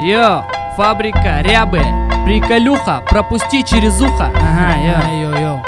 Йо, фабрика рябы, приколюха, пропусти через ухо. Ага, йо.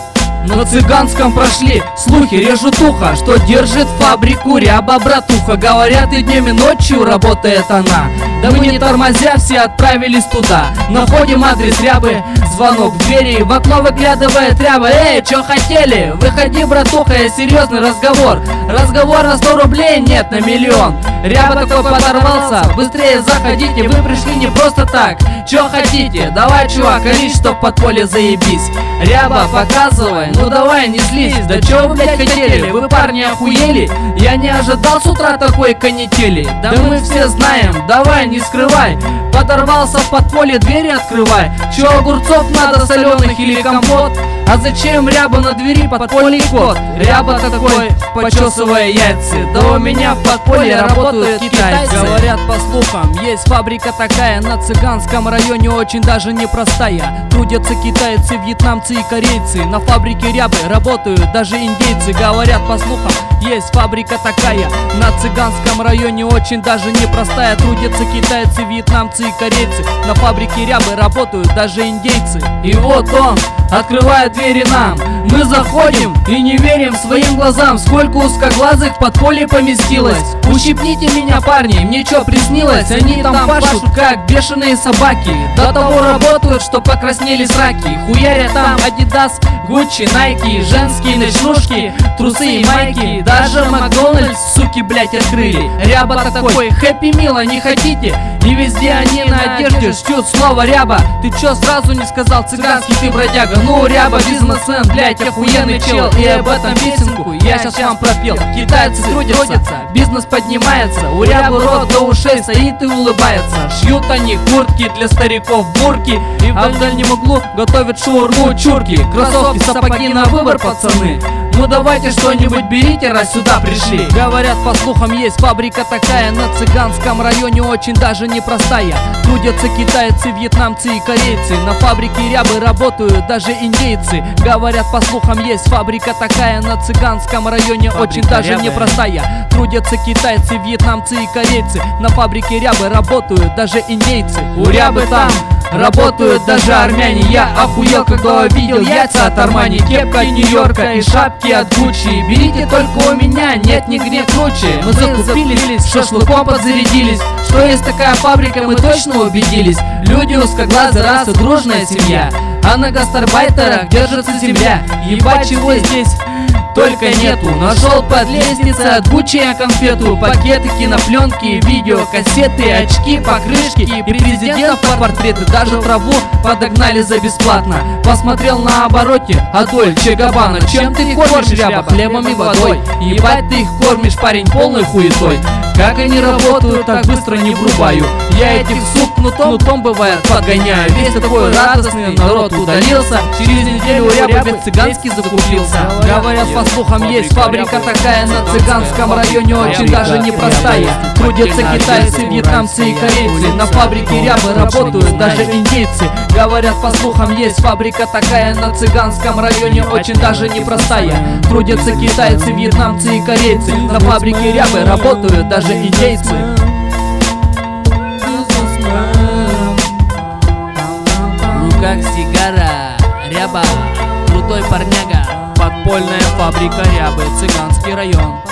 На цыганском прошли слухи, режут ухо, что держит фабрику ряба братуха. Говорят, и днем и ночью работает она. Да мы не тормозя все отправились туда. Находим адрес рябы, звонок в двери, в окно выглядывает ряба. Эй, чё хотели? Выходи, братуха, я серьезный разговор. Разговор на 100 рублей, нет, на миллион. Ряба такой подорвался, быстрее заходите, вы пришли не просто так. Чё хотите? Давай, чувак, орись, чтоб под поле заебись. Ряба, показывай, ну давай, не злись. Да чё вы, блядь, хотели? Вы, парни, охуели? Я не ожидал с утра такой канители. Да мы все знаем, давай, не скрывай. Подорвался в подполье, двери открывай. Чё, огурцов надо соленых или компот? А зачем ряба на двери, подпольный кот? Ряба такой, почесывая яйца. Да у меня в подполье работают китайцы. Говорят по слухам, есть фабрика такая на цыганском районе, очень даже непростая. Трудятся китайцы, вьетнамцы и корейцы. На фабрике рябы работают даже индейцы. Говорят по слухам, есть фабрика такая на цыганском районе, очень даже непростая. Трудятся китайцы, вьетнамцы и корейцы. На фабрике рябы работают даже индейцы. И вот он открывает двери нам. Мы заходим и не верим своим глазам. Сколько узкоглазых в подполье поместилось. Ущипните меня, парни, мне чё приснилось? Они там пашут, как бешеные собаки. До того работают, что покраснели сраки. Хуярят там Adidas, Gucci, Nike, женские ночнушки, трусы и майки. Даже Макдональдс, суки, блять, открыли. Ряба такой, хэппи мила не хотите? И везде они на одежде чтут слово ряба. Ты чё сразу не сказал, цыганский ты бродяга? Ну, ряба, бизнесмен, блять, охуенный чел. И об этом песенку я сейчас вам пропел. Китайцы трудятся, бизнес поднимается. У рябы рот до ушей стоит и улыбается. Шьют они куртки для стариков, бурки. И в дальнем углу готовят шаурму, чурки. Кроссовки, сапоги на выбор, пацаны. Ну давайте что-нибудь берите, раз сюда пришли. Говорят, по слухам, есть фабрика такая на цыганском районе, очень даже непростая. Трудятся китайцы, вьетнамцы и корейцы. На фабрике рябы работают даже индейцы. Говорят, по слухам, есть фабрика такая на цыганском районе, очень даже непростая. Трудятся китайцы, вьетнамцы и корейцы. На фабрике рябы работают даже индейцы. У рябы там работают даже армяне. Я охуел, когда увидел яйца от Армани, кепка от Нью-Йорка и шапки от Гуччи. Берите только у меня, нет нигде круче. Мы закупились, шашлыком подзарядились. Что есть такая фабрика, мы точно убедились. Люди узкоглазые, раса, дружная семья. А на гастарбайтерах держится земля. Ебать, чего здесь только нету. Нашел под лестницей от Гуччи я конфету. Пакеты, кинопленки, видео, кассеты, очки, покрышки и президентов портреты. Даже траву подогнали за бесплатно. Посмотрел на обороте, а Дольче Габбана. Чем ты кормишь ряба? Хлебом и водой. Ебать, ты их кормишь, парень, полной хуетой. Как они работают, так быстро не врубаю. Я этих сук кнутом бывает подгоняю. Весь такой радостный народ удалился. Через неделю у ряба ведь цыганский закупился. Говорят, по слухам, есть фабрика такая на цыганском районе, очень даже непростая. Трудятся китайцы, вьетнамцы и корейцы. На фабрике рябы работают даже индейцы. Говорят, по слухам, есть фабрика такая на цыганском районе, очень даже непростая. Трудятся китайцы, вьетнамцы и корейцы. На фабрике рябы работают даже индейцы. В руках сигара, ряба, крутой парняга. Подпольная фабрика рябы, цыганский район.